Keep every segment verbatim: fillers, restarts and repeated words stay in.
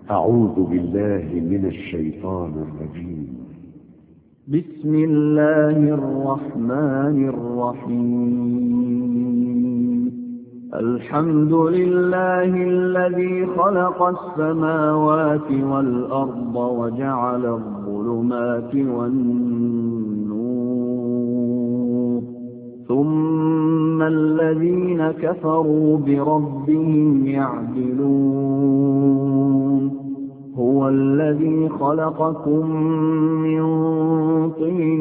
أعوذ بالله من الشيطان الرجيم. بسم الله الرحمن الرحيم. الحمد لله الذي خلق السماوات والأرض وجعل الظلمات والنور، ثم الذين كفروا بربهم يعدلون. هو الذي خلقكم من طين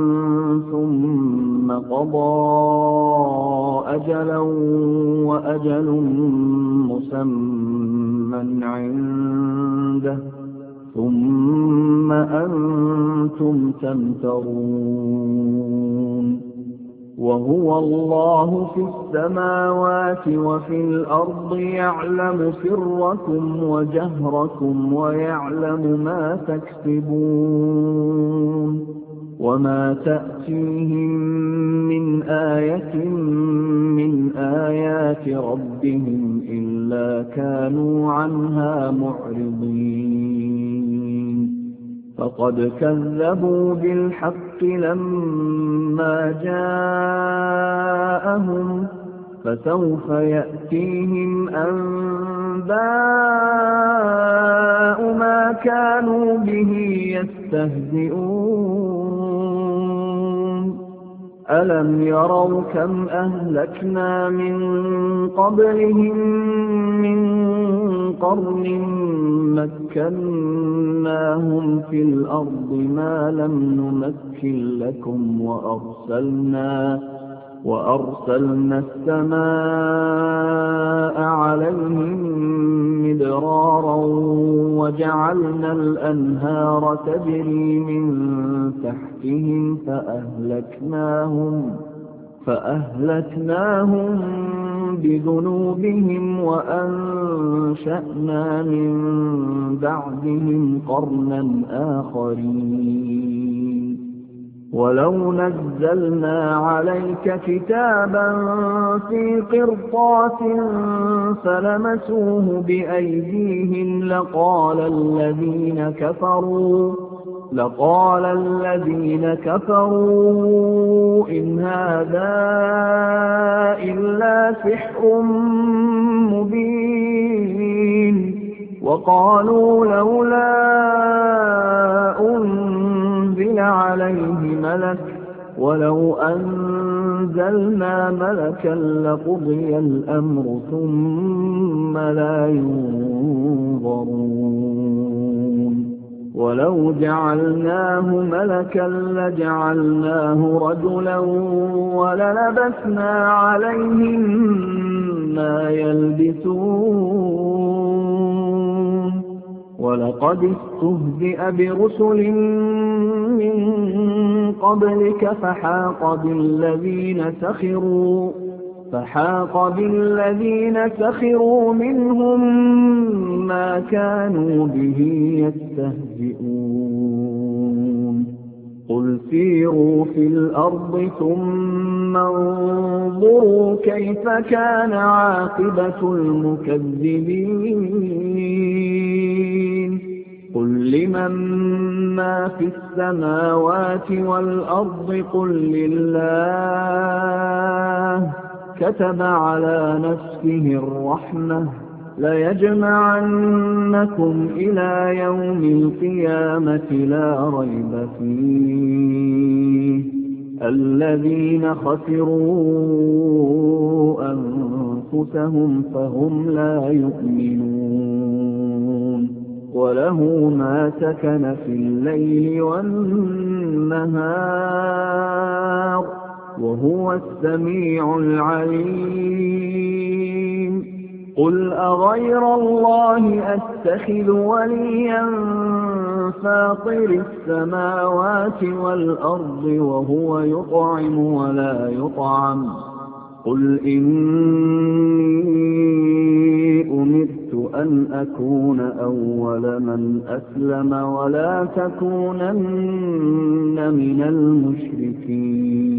ثم قضى أجلا وأجل مسمى عنده، ثم أنتم تمترون. وهو الله في السماوات وفي الأرض يعلم سركم وجهركم ويعلم ما تكسبون. وما تأتيهم من آية من آيات ربهم إلا كانوا عنها معرضين. فقد كذبوا بالحق لما جاءهم، فسوف يأتيهم أنباء ما كانوا به يستهزئون. ألم يروا كم أهلكنا من قبلهم من قرن مكناهم في الأرض ما لم نمكن لكم، وأرسلنا وأرسلنا السماء عليهم مدرارا وجعلنا الأنهار تجري من تحتهم فأهلكناهم فأهلكناهم بذنوبهم وأنشأنا من بعدهم قرنا آخرين. ولو نزلنا عليك كتابا في قرطاس فلمسوه بأيديهم لقال الذين كفروا لقال الذين كفروا إن هذا إلا سحر مبين. وقالوا لولا أنزل عليه ملك ولو أنزلنا ملكا لقضي الأمر ثم لا ينظرون. ولو جعلناه ملكا لجعلناه رجلا وللبسنا عليهم ما يلبسون. ولقد استهزئ برسل من قبلك فحاق بالذين سخروا فحاق بالذين سخروا منهم ما كانوا به يستهزئون. قل سيروا في الأرض ثم انظروا كيف كان عاقبة المكذبين. قل لمن ما في السماوات والأرض قل لله كتب على نفسه الرحمة ليجمعنكم إلى يوم القيامة لا ريب فيه. الذين خسروا أنفسهم فهم لا يؤمنون. وله ما سكن في الليل والنهار وهو السميع العليم. قل أغير الله أتخذ وليا فاطر السماوات والأرض وهو يطعم ولا يطعم. قل إني أمرت أن أكون أول من أسلم ولا تكونن من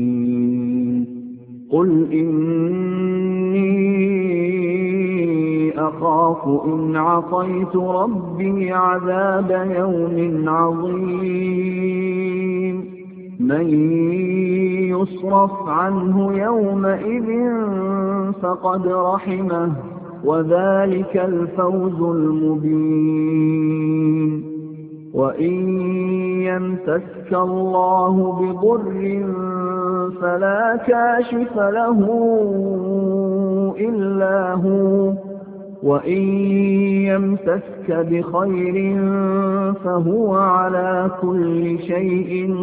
المشركين. قل إني إني أخاف إن عصيت ربي عذاب يوم عظيم من يصرف عنه يومئذ فقد رحمه وذلك الفوز المبين وإن يمسسك الله بضر فلا كاشف له إلا هو وإن يمسسك بخير فهو على كل شيء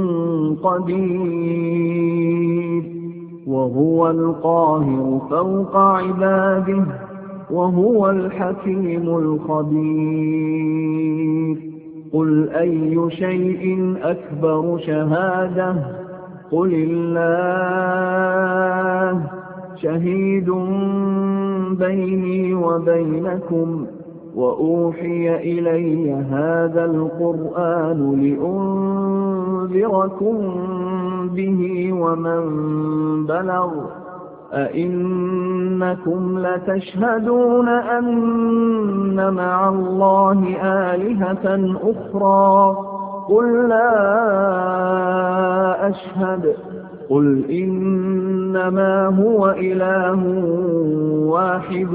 قدير وهو القاهر فوق عباده وهو الحكيم الخبير قل أي شيء أكبر شهادة قل الله شهيد بيني وبينكم وأوحي إلي هذا القرآن لأنذركم به ومن بلغ أئنكم لتشهدون أن مع الله آلهة أخرى قل لا أشهد قل إنما هو إله واحد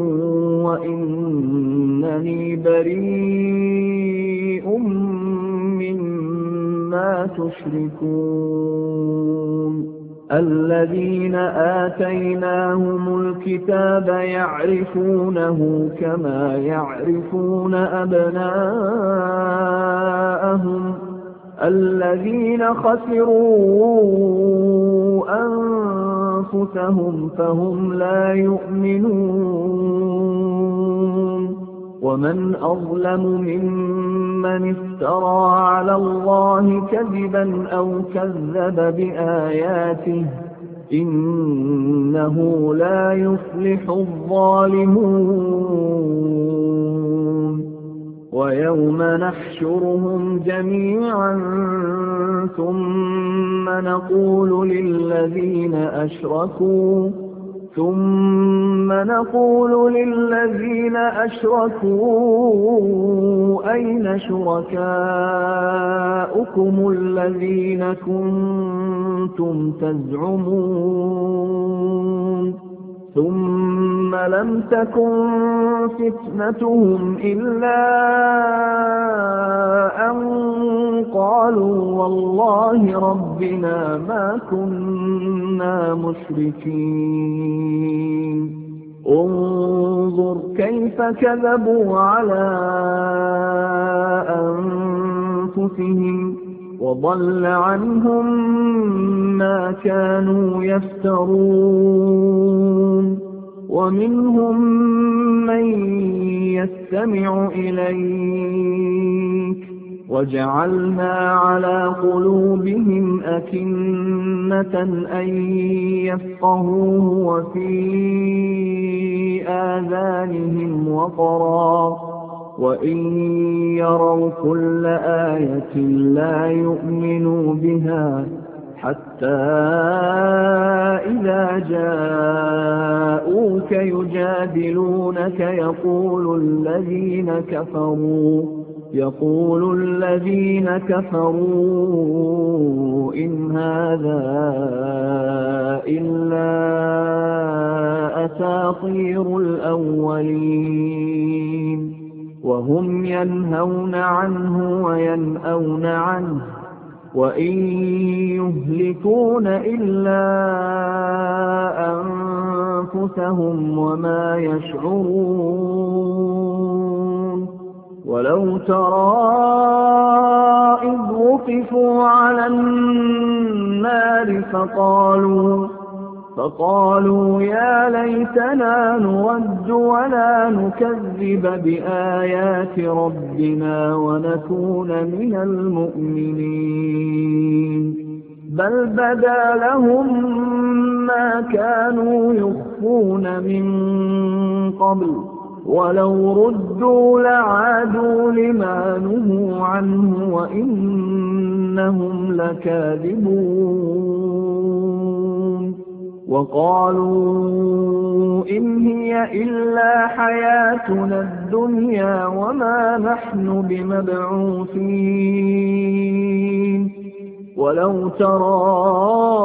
وإنني بريء مما تشركون الذين آتيناهم الكتاب يعرفونه كما يعرفون أبناءهم الذين خسروا أنفسهم فهم لا يؤمنون ومن أظلم ممن افترى على الله كذبا أو كذب بآياته إنه لا يفلح الظالمون ويوم نحشرهم جميعا ثم نقول للذين أشركوا ثم نقول للذين أشركوا أين شركاؤكم الذين كنتم تزعمون ثم لم تكن فتنتهم إلا أن قالوا والله ربنا ما كنا مشركين انظر كيف كذبوا على أنفسهم وضل عنهم ما كانوا يفترون ومنهم من يستمع إليك وجعلنا على قلوبهم أكنة أن يفقهوه وفي آذانهم وقرا وإن يروا كل آية لا يؤمنوا بها حتى إذا جاءوك يجادلونك يقول الذين كفروا يقول الذين كفروا إن هذا إلا أساطير الأولين وهم ينهون عنه وينأون عنه وإن يهلكون إلا أنفسهم وما يشعرون ولو ترى إذ وقفوا على النار فقالوا فقالوا يا ليتنا نرد ولا نكذب بآيات ربنا ونكون من المؤمنين بل بدا لهم ما كانوا يخفون من قبل ولو ردوا لعادوا لما نهوا عنه وإنهم لكاذبون وقالوا إن هي إلا حياتنا الدنيا وما نحن بمبعوثين ولو ترى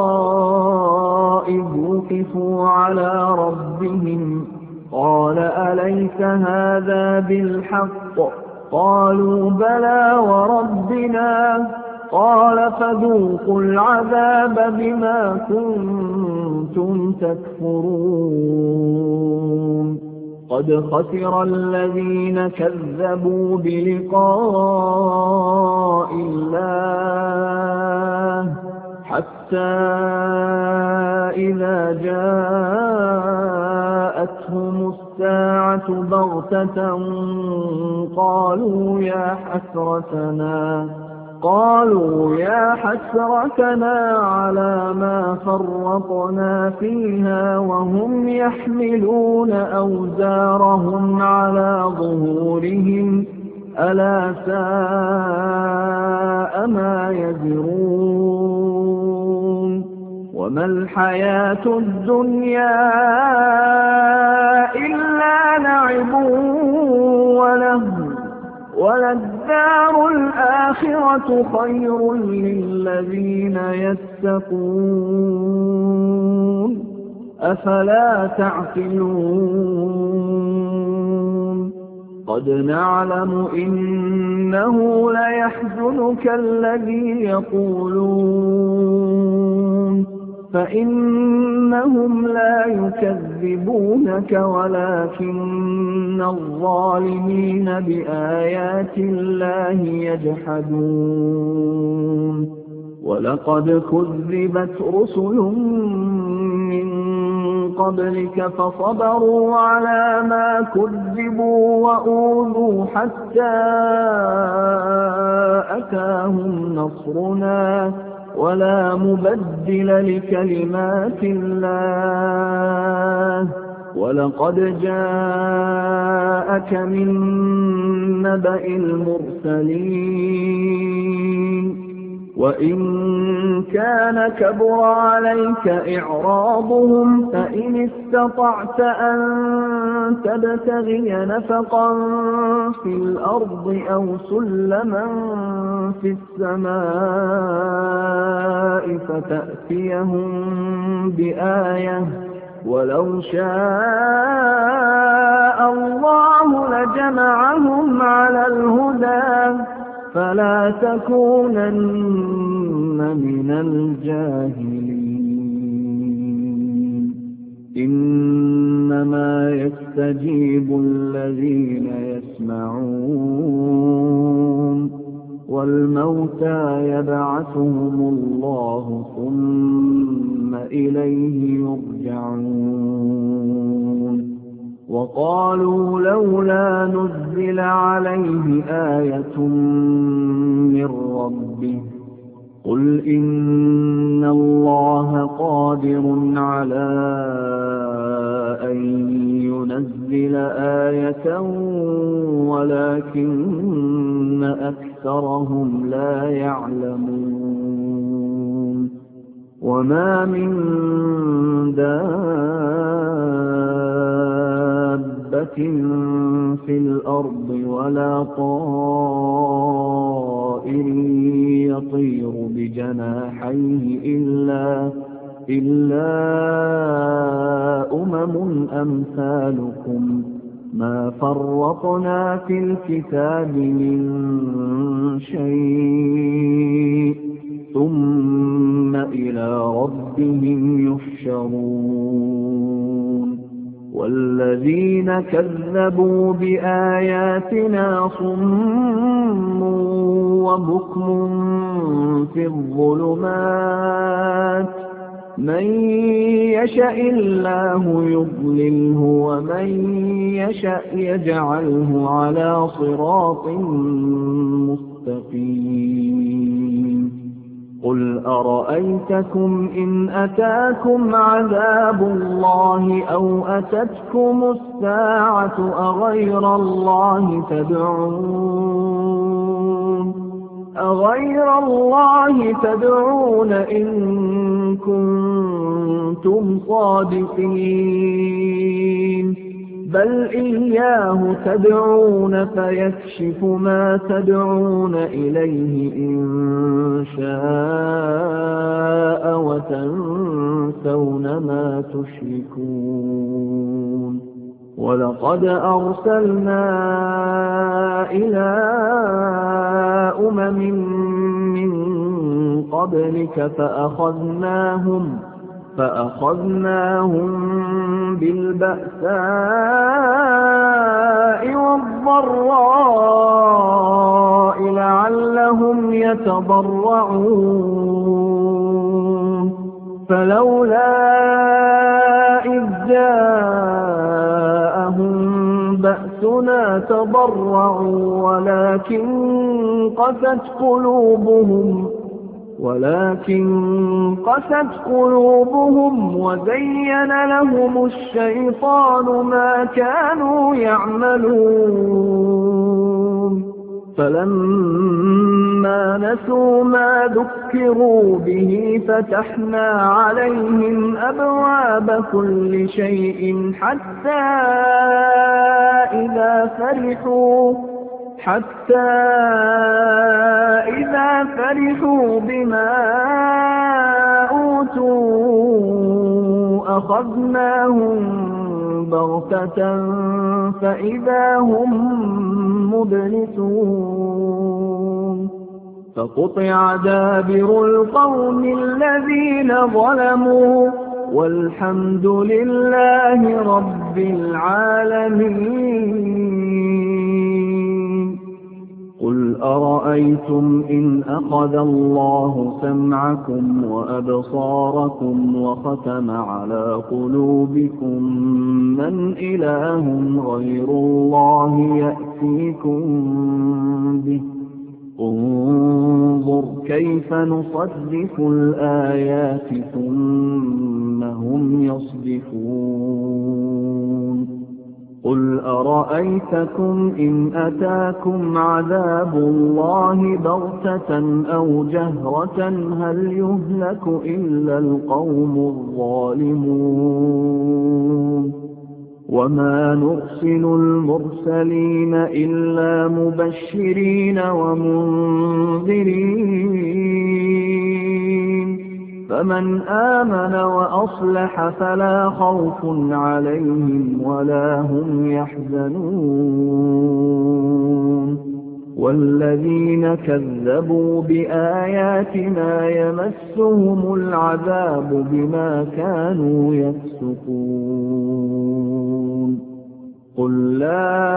إذ وقفوا على ربهم قال أليس هذا بالحق قالوا بلى وربنا قال فذوقوا العذاب بما كنتم تكفرون قد خسر الذين كذبوا بلقاء الله حتى إذا جاءتهم الساعة بغتة قالوا يا حسرتنا قالوا يا حسرتنا على ما فرطنا فيها وهم يحملون أوزارهم على ظهورهم ألا ساء ما يزرون وما الحياة الدنيا إلا لعب ولهو وللدار الآخرة خير للذين يتقون أفلا تعقلون قد نعلم إنه ليحزنك الذي يقولون فإنهم لا يكذبونك ولكن الظالمين بآيات الله يجحدون ولقد كذبت رسل من قبلك فصبروا على ما كذبوا وأوذوا حتى أتاهم نصرنا ولا مبدل لكلمات الله ولقد جاءك من نبأ المرسلين وإن كان كبر عليك إعراضهم فإن استطعت أن تبتغي نفقا في الأرض أو سلما في السماء فتأتيهم بآية ولو شاء الله لجمعهم على الهدى فلا تكونن من الجاهلين إنما يستجيب الذين يسمعون والموتى يبعثهم الله ثم إليه يرجعون وقالوا لولا نزل عليه آية من ربه قل إن الله قادر على أن ينزل آية ولكن أكثرهم لا يعلمون وما من دابة في الأرض ولا طائر يطير بجناحيه إلا إلا أمم أمثالكم ما فرطنا في الكتاب من شيء ثم إلى ربهم يحشرون والذين كذبوا بآياتنا صم وبكم في الظلمات من يشاء الله يضلله ومن يشاء يجعله على صراط مستقيم قل أرأيتكم إن أتاكم عذاب الله أو أتتكم الساعة أغير الله تدعون أغير الله تدعون إن كنتم صادقين بل إياه تدعون فيكشف ما تدعون إليه إن شاء وتنسون ما تشركون ولقد أرسلنا إلى أمم من قبلك فأخذناهم فأخذناهم بالبأساء والضراء لعلهم يتضرعون فلولا إذ جاءهم بأسنا تضرعوا ولكن قست قلوبهم ولكن قست قلوبهم وزين لهم الشيطان ما كانوا يعملون فلما نسوا ما ذكروا به فتحنا عليهم أبواب كل شيء حتى إذا فرحوا حتى إذا فرحوا بما أوتوا أخذناهم بغتة فإذا هم مبلسون فقطع دابر القوم الذين ظلموا والحمد لله رب العالمين قل أرأيتم إن أخذ الله سمعكم وأبصاركم وختم على قلوبكم من إله غير الله يأتيكم به انظر كيف نصرف الآيات ثم هم يصدفون قل أرأيتكم إن أتاكم عذاب الله بغتة أو جهرة هل يهلك إلا القوم الظالمون وما نرسل المرسلين إلا مبشرين ومنذرين فمن آمن وأصلح فلا خوف عليهم ولا هم يحزنون والذين كذبوا بآياتنا يمسهم العذاب بما كانوا يفسقون قل لا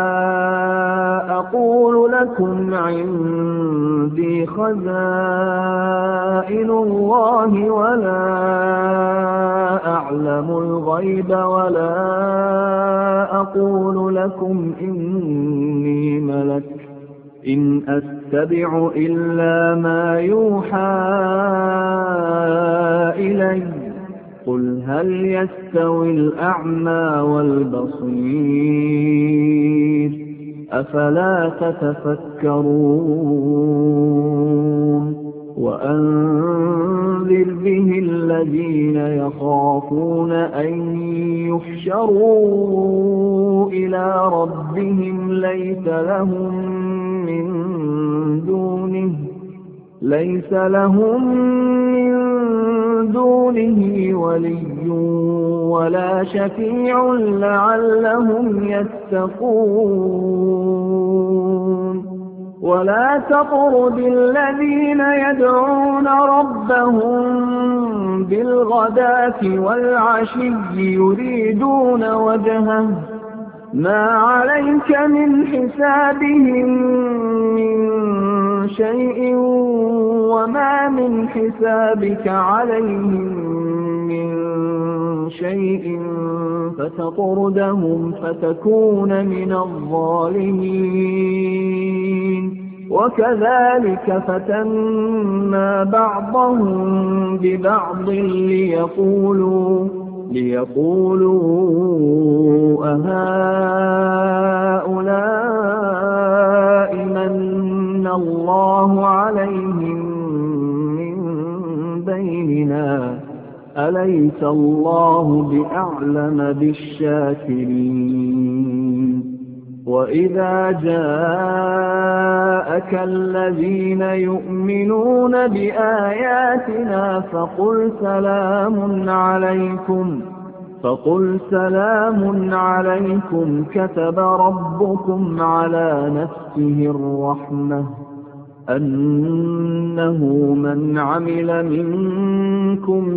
أقول لكم عندي خزائن الله ولا أعلم الغيب ولا أقول لكم إني ملك إن أتبع إلا ما يوحى إلي قل هل يستوي الأعمى والبصير أفلا تتفكرون وأنذر به الذين يخافون أن يحشروا إلى ربهم ليس لهم من دونه ليس لهم من دونه ولي ولا شفيع لعلهم يتقون ولا تطرد الذين يدعون ربهم بالغداة والعشي يريدون وجهه ما عليك من حسابهم من شيء وما من حسابك عليهم من شيء فتطردهم فتكون من الظالمين وكذلك فتنا بعضهم ببعض ليقولوا ليقولوا أهؤلاء من الله عليهم من بيننا أليس الله بأعلم بالشاكرين وإذا جاءك الذين يؤمنون بآياتنا فقل سلام عليكم فقل سلام عليكم كتب ربكم على نفسه الرحمة أنه من عمل منكم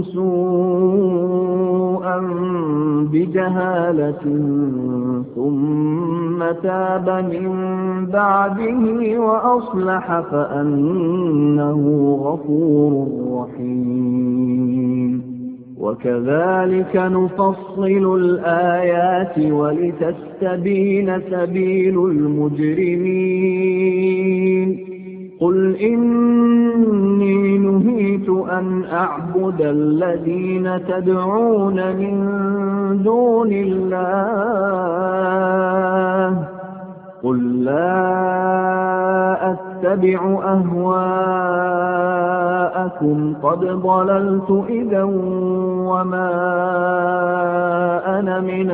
سوءا بجهالة ثم تاب من بعده وأصلح فأنه غفور رحيم وكذلك نفصل الآيات ولتستبين سبيل المجرمين قل إني نهيت أن أعبد الذين تدعون من دون الله قل لا أتبع أهواءكم قد ضللت إذا وما أنا من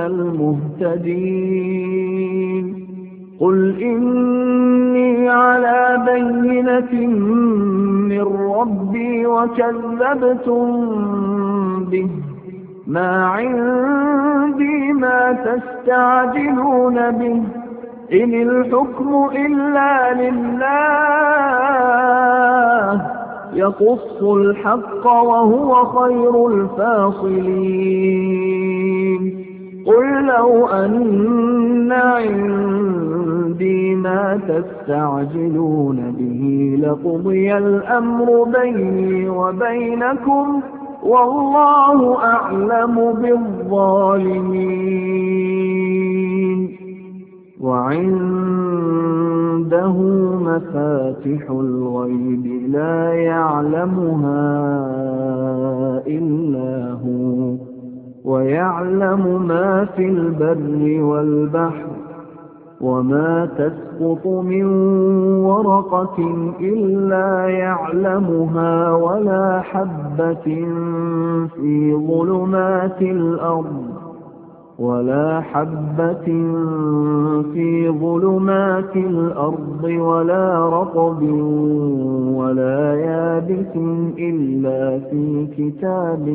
المهتدين قل إني على بينة من ربي وكذبتم به ما عندي ما تستعجلون به إن الحكم إلا لله يقص الحق وهو خير الفاصلين قل لو أن عندي ما تستعجلون به لقضي الأمر بيني وبينكم والله أعلم بالظالمين وعنده مفاتح الغيب لا يعلمها إلا هو ويعلم ما في البر والبحر وما تسقط من ورقة إلا يعلمها ولا حبة في ظلمات الأرض ولا حبة في ظلمات الأرض ولا رطب ولا يابس إلا في كتاب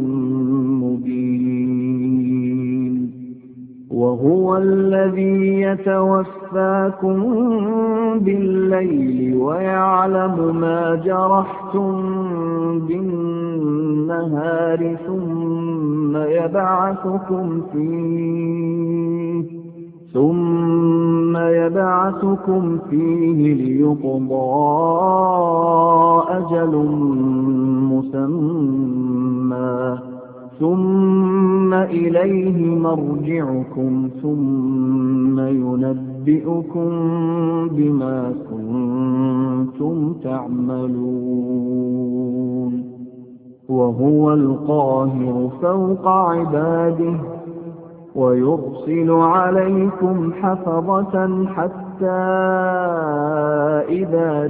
مبين وهو الذي يتوفاكم بالليل ويعلم ما جرحتم بالنهار ثم يبعثكم فيه ثم يبعثكم فيه ليقضى أجل مسمى ثم إليه مرجعكم ثم ينبئكم بما كنتم تعملون وهو القاهر فوق عباده ويرسل عليكم حفظة حتى إذا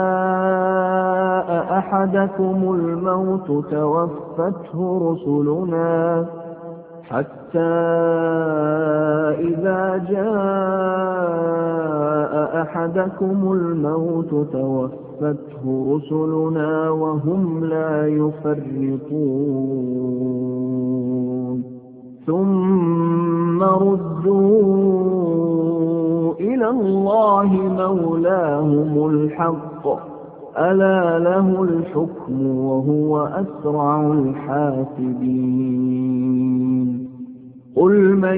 جاء أحدكم الموت توفته رسلنا حتى إذا جاء أحدكم الموت توفته رسلنا وهم لا يفرطون ثم ردوا إلى الله مولاهم الحق ألا له الحكم وهو أسرع الحاسبين قل من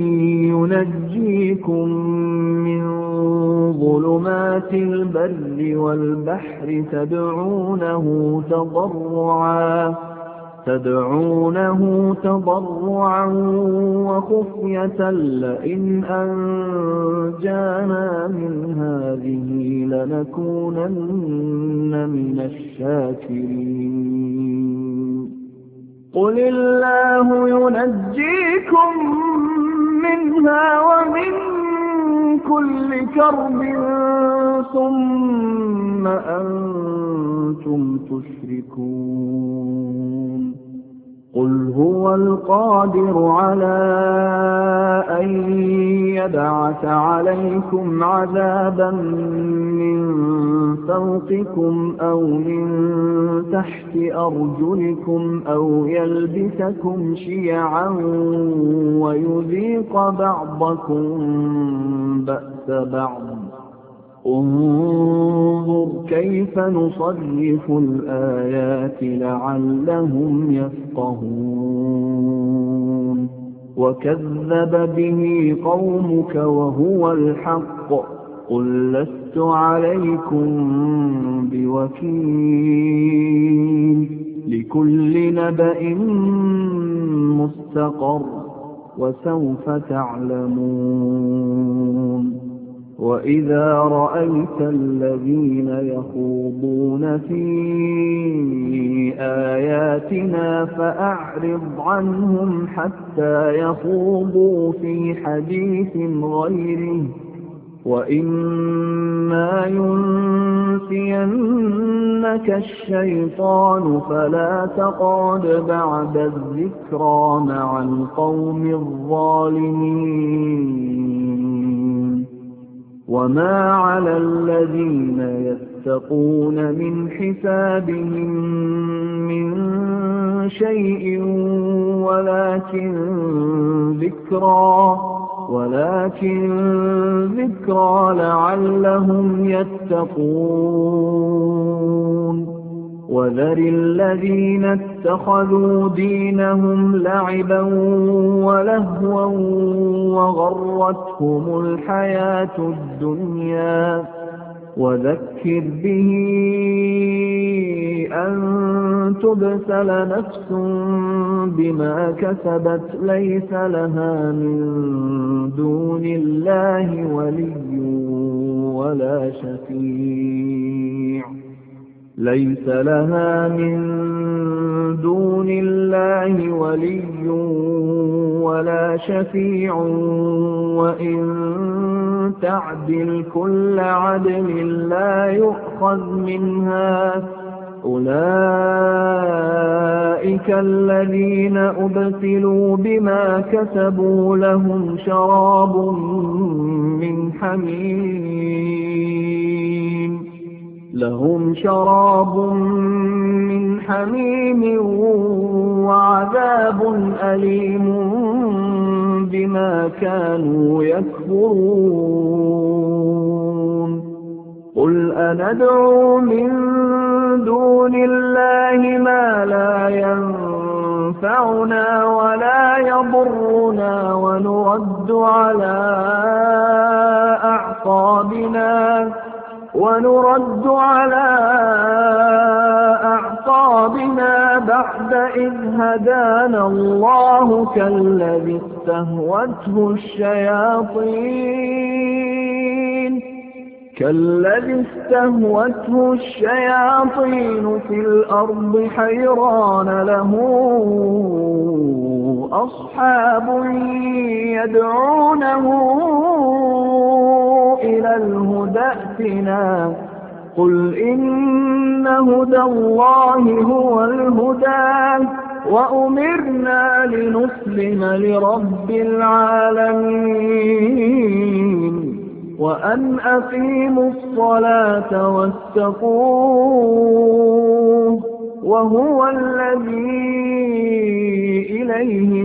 ينجيكم من ظلمات البر والبحر تدعونه تضرعا تدعونه تضرعا وخفية لئن أنجانا من هذه لنكونن من الشاكرين قل الله ينجيكم منها ومن كل كرب ثم ثم أنتم تشركون قل هو القادر على أن يبعث عليكم عذابا من فوقكم أو من تحت أرجلكم أو يلبسكم شيعا ويذيق بعضكم بأس بعض انظر كيف نصرف الآيات لعلهم يفقهون وكذب به قومك وهو الحق قل لست عليكم بوكيل لكل نبأ مستقر وسوف تعلمون وإذا رأيت الذين يخوضون في آياتنا فأعرض عنهم حتى يخوضوا في حديث غيره وإما ينسينك الشيطان فلا تقعد بعد الذكرى مع القوم الظالمين وما على الذين يتقون من حسابهم من شيء ولكن ذكرى ولكن ذكرى لعلهم يتقون وذر الذين اتخذوا دينهم لعبا ولهوا وغرتهم الحياة الدنيا وذكر به أن تبسل نفس بما كسبت ليس لها من دون الله ولي ولا شفيع ليس لها من دون الله ولي ولا شفيع وإن تعدل كل عدل لا يؤخذ منها أولئك الذين أبسلوا بما كسبوا لهم شراب من حميم لهم شراب من حميم وعذاب أليم بما كانوا يكفرون قل أندعو من دون الله ما لا ينفعنا ولا يضرنا ونرد على أعقابنا ونرد على أعقابنا بعد إذ هدانا الله كالذي استهوته الشياطين كالذي استهوته الشياطين في الأرض حيران له أصحاب يدعونه إلى الهدى ائتنا قل إن هدى الله هو الهدى وأمرنا لنسلم لرب العالمين وأن أقيموا الصلاة واتقوه وهو الذي إليه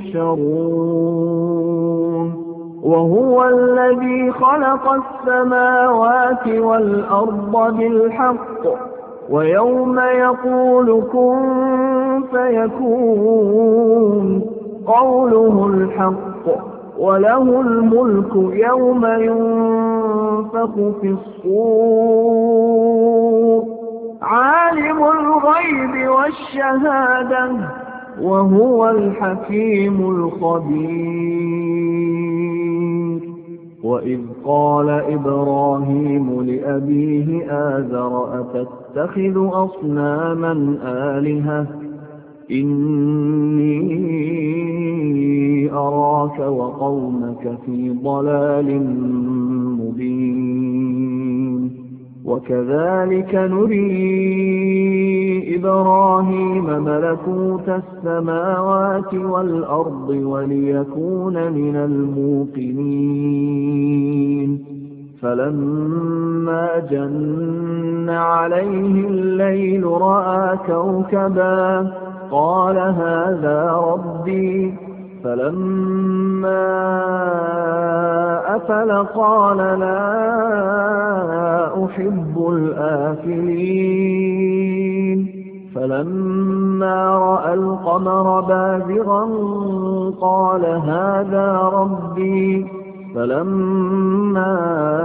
تحشرون وهو الذي خلق السماوات والأرض بالحق ويوم يقول كن فيكون قوله الحق وله الملك يوم ينفخ في الصور عالم الغيب والشهادة وهو الحكيم الخبير وإذ قال إبراهيم لأبيه آزر أتتخذ أصناما آلهة إني أراك وقومك في ضلال مبين وكذلك نري إبراهيم ملكوت السماوات والأرض وليكون من الموقنين فلما جن عليه الليل رأى كوكبا قال هذا ربي فلما أفل قال لا أحب الآفلين فلما رأى القمر بازغا قال هذا ربي فلما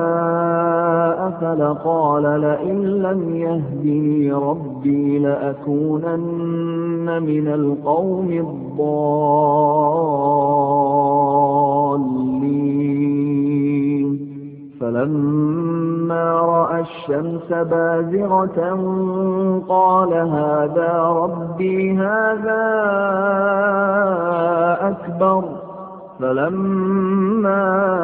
أفل قال لئن لم يهدني ربي لأكونن من القوم الضالين فلما رأى الشمس بازغة قال هذا ربي هذا أكبر فلما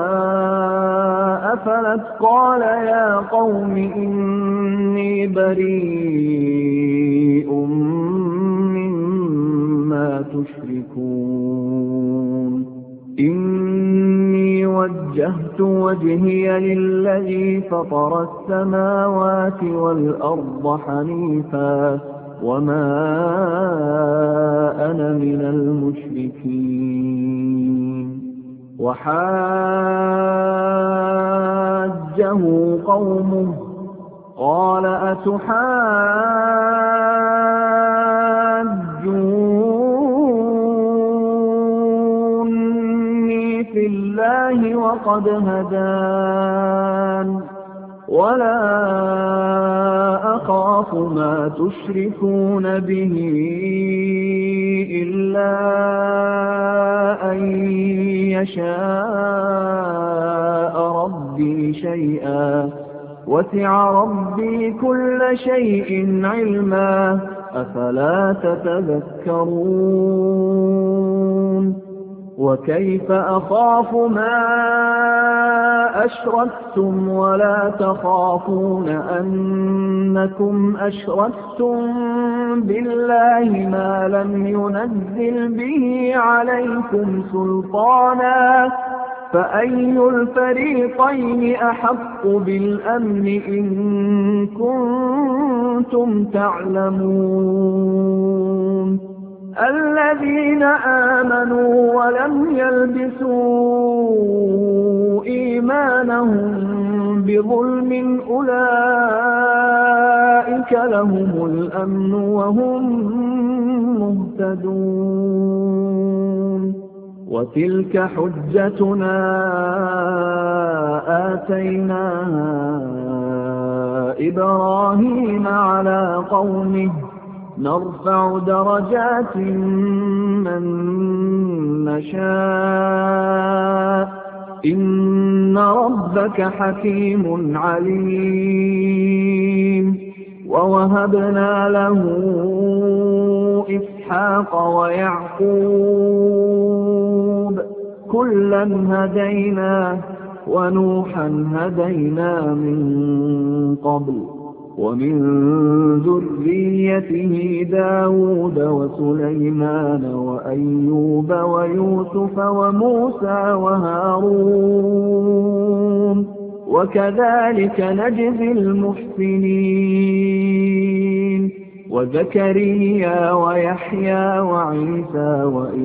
أفلت قال يا قوم إني بريء مما تشركون إني وجهت وجهي للذي فطر السماوات والأرض حنيفا وما أنا من المشركين وحاجه قومه قال أتحاجوني في الله وقد هدان ولا أخاف ما تشركون به إلا أن يشاء ربي شيئا وسع ربي كل شيء علما أفلا تتذكرون وكيف أخاف ما أشركتم ولا تخافون أنكم أشركتم بالله ما لم ينزل به عليكم سلطانا فأي الفريقين أحق بالأمن إن كنتم تعلمون الذين آمنوا ولم يلبسوا إيمانهم بظلم أولئك لهم الأمن وهم مهتدون وتلك حجتنا آتيناها إبراهيم على قومه نرفع درجات من نشاء إن ربك حكيم عليم ووهبنا له إسحاق ويعقوب كلا هدينا ونوحا هدينا من قبل ومن ذريته داود وسليمان وأيوب ويوسف وموسى وهارون وكذلك نجزي المحسنين وزكريا ويحيى وعيسى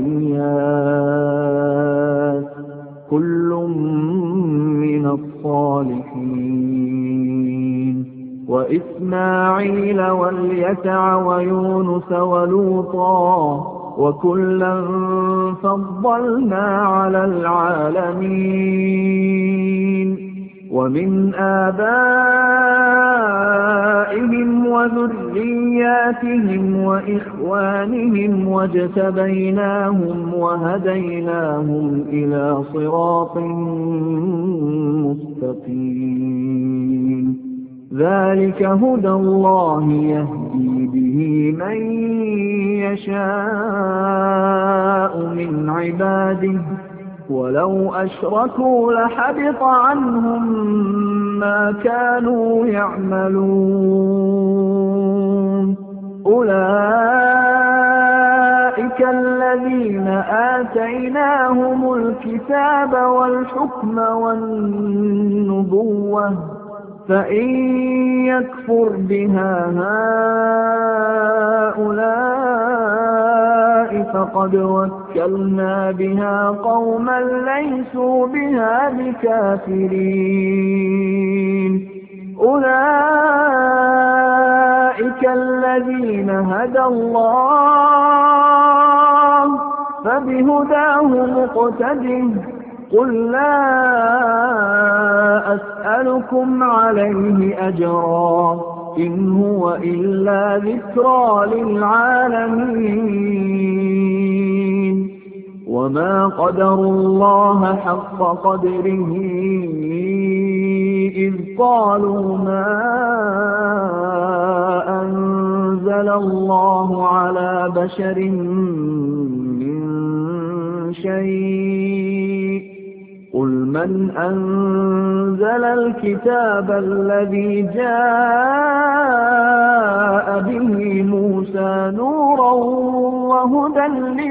وإلياس كل من الصالحين وإسماعيل واليسع ويونس ولوطا وكلا فضلنا على العالمين ومن آبائهم وذرياتهم وإخوانهم واجتبيناهم وهديناهم إلى صراط مستقيم ذلك هدى الله يهدي به من يشاء من عباده ولو أشركوا لحبط عنهم ما كانوا يعملون أولئك الذين آتيناهم الكتاب والحكم والنبوة فإن يكفر بها هؤلاء فقد وكلنا بها قوما ليسوا بها بكافرين أولئك الذين هدى الله فبهداه مقتده قل لا أسألكم عليه أجرا إن هو إلا ذكرى للعالمين وما قدروا الله حق قدره إذ قالوا ما أنزل الله على بشر من شيء قل من أنزل الكتاب الذي جاء به موسى نورا وهدى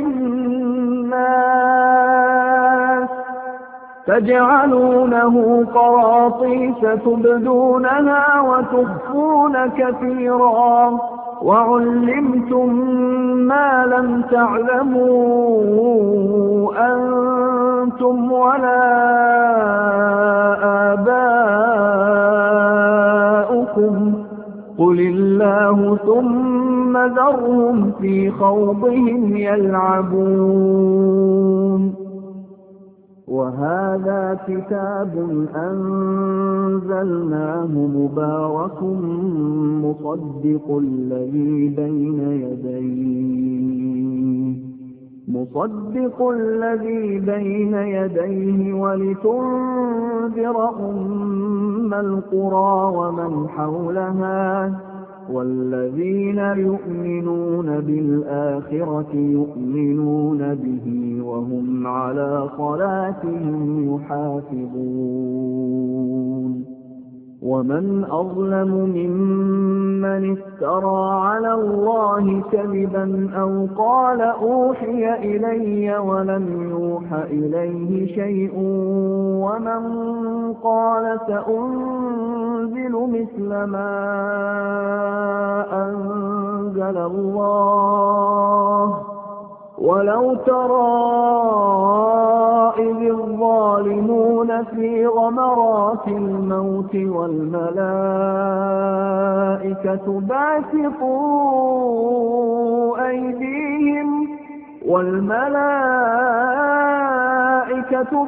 للناس تجعلونه قراطيس تبدونها وتخفون كثيرا وعلمتم ما لم تعلموا أنتم ولا آباؤكم قل الله ثم ذرهم في خوضهم يلعبون وهذا كتاب أنزلناه مبارك مصدق الذي بين يديه مصدق الذي بين يديه ولتنذر أم القرى ومن حولها والذين يؤمنون بالآخرة يؤمنون به وهم على صلاتهم يحافظون ومن أظلم ممن افترى على الله كذبا أو قال أوحي إلي ولم يوح إليه شيء ومن قال سأنزل مثل ما أنزل الله ولو ترى إذ الظالمون في غمرات الموت والملائكة باسطوا أيديهم والملائكة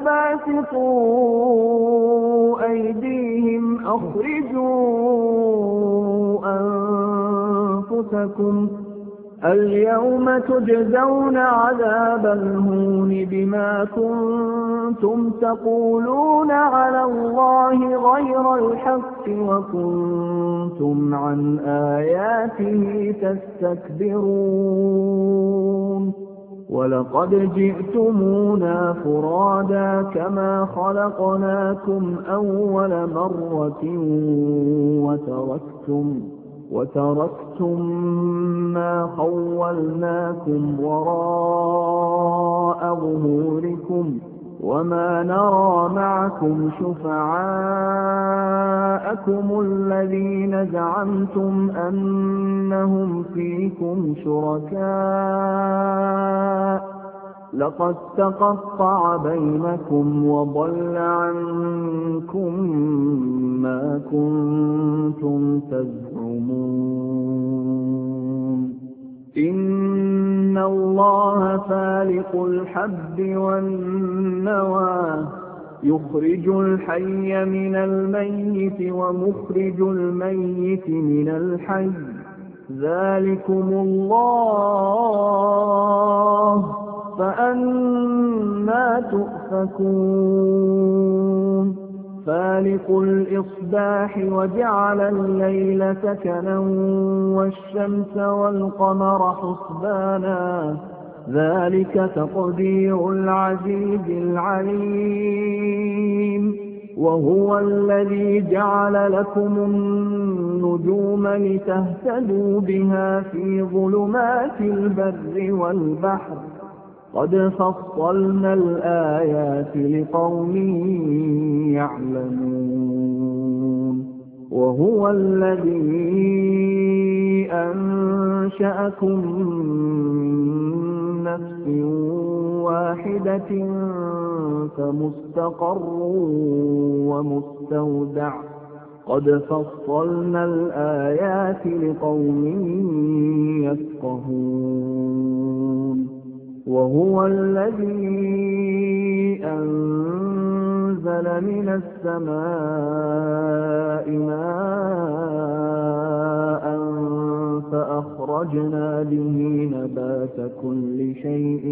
باسطوا أيديهم أخرجوا أنفسكم اليوم تجزون عذاب الهون بما كنتم تقولون على الله غير الحق وكنتم عن آياته تستكبرون ولقد جئتمونا فرادا كما خلقناكم أول مرة وتركتم وتركتم ما خولناكم وراء ظهوركم وما نرى معكم شفعاءكم الذين زعمتم أنهم فيكم شركاء لقد تقطع بينكم وضل عنكم ما كنتم تزعمون إن الله فالق الحب والنوى يخرج الحي من الميت ومخرج الميت من الحي ذلكم الله فأنى تؤفكون فالق الإصباح وجعل الليل سكنا والشمس والقمر حسبانا ذلك تقدير العزيز العليم. وهو الذي جعل لكم النجوم لتهتدوا بها في ظلمات البر والبحر قد فصلنا الآيات لقوم يعلمون. وهو الذي أنشأكم من نفس واحدة فمستقر ومستودع قد فصلنا الآيات لقوم يفقهون. وهو الذي أنزل من السماء ماء فأخرجنا به نبات كل شيء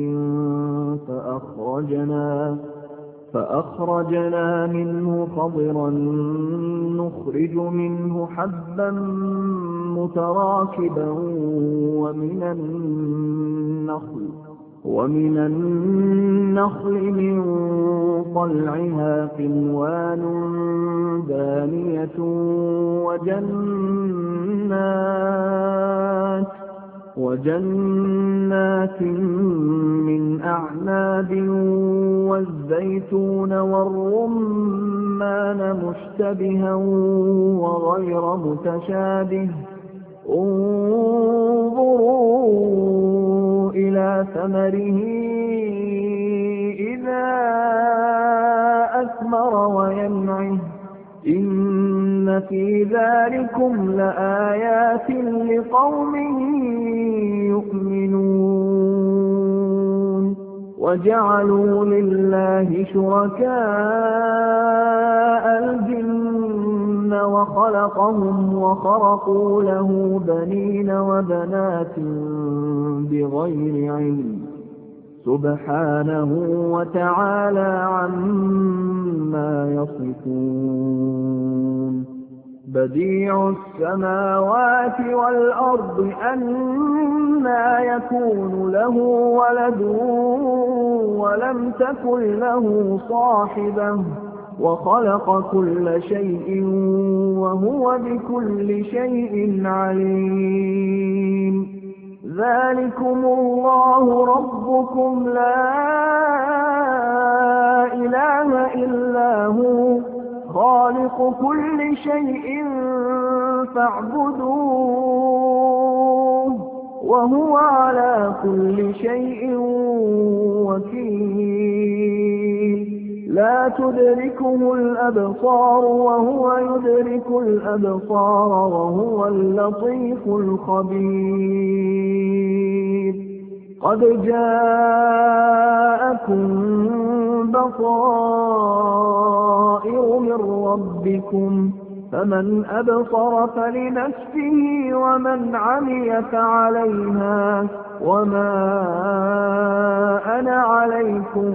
فأخرجنا فأخرجنا منه خضرا نخرج منه حبا متراكبا ومن النخل ومن النخل من طلعها قنوان دانية وجنات وجنات من أعناب والزيتون والرمان مشتبها وغير متشابه انظروا إلى ثمره إذا أثمر وينعه إن في ذلكم لآيات لقوم يؤمنون. وجعلوا لله شركاء الجن وخلقهم وخرقوا له بنين وبنات بغير علم سبحانه وتعالى عما يصفون. بديع السماوات والأرض أنى يكون له ولد ولم تكن له صاحبة وخلق كل شيء وهو بكل شيء عليم. ذلكم الله ربكم لا إله إلا هو خالق كل شيء فاعبدوه وهو على كل شيء وكيل. لا تدركه الأبصار وهو يدرك الأبصار وهو اللطيف الخبير. قد جاءكم بصائر من ربكم فمن أبصر فلنفسه ومن عمي فعليها وما أنا عليكم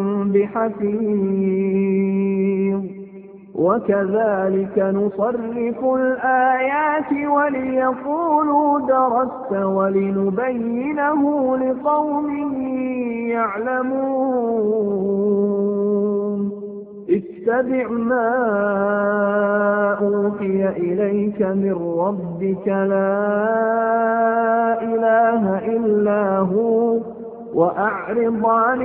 بحفيظ. وكذلك نصرف الآيات وليقولوا درست ولنبينه لقوم يعلمون. اتبع ما أوحي إليك من ربك لا إله إلا هو وأعرض عن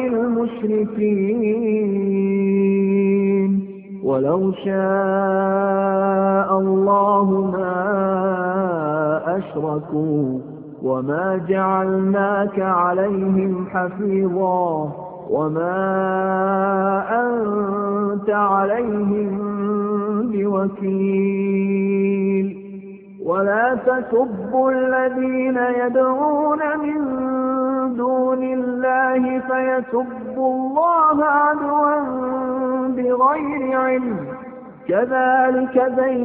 المشركين. ولو شاء الله ما أشركوا وما جعلناك عليهم حفيظا وما أنت عليهم بوكيل. ولا تسبوا الذين يدعون من دون الله فيسبوا الله عدوا بغير علم. كذلك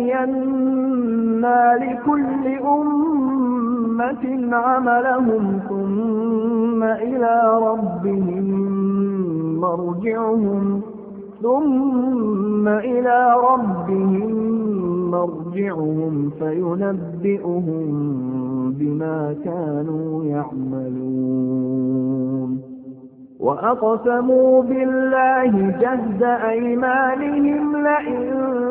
زينا لكل أمة عملهم ثم إلى ربهم مرجعهم ثم إلى ربهم مرجعهم فينبئهم بما كانوا يعملون وأقسموا بالله جهد أيمانهم لئن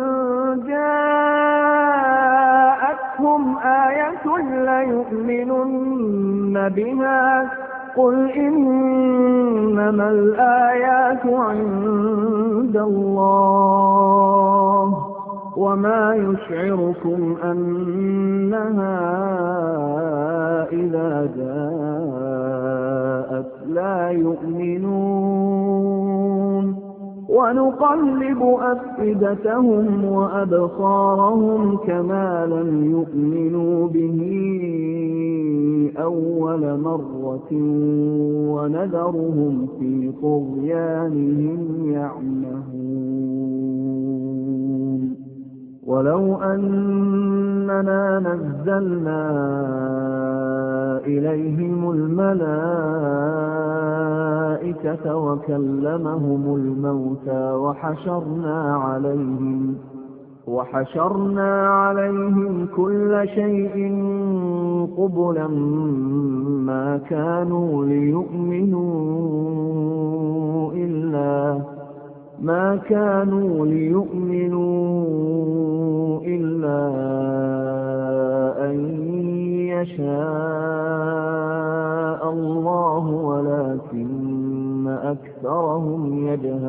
جاءتهم آية ليؤمنن بها قل إنما الآيات عند الله وما يشعركم أنها إذا جاءت لا يؤمنون ونقلب أفئدتهم وأبصارهم كما لم يؤمنوا به أول مرة ونذرهم في طغيانهم يعمهون ولو أننا نزلنا إليهم الملائكة وكلمهم الموتى وحشرنا عليهم وحشرنا عليهم كل شيء قبلا ما كانوا ليؤمنوا إلا ما كانوا ليؤمنوا إلا أن يشاء الله ولكن أكثرهم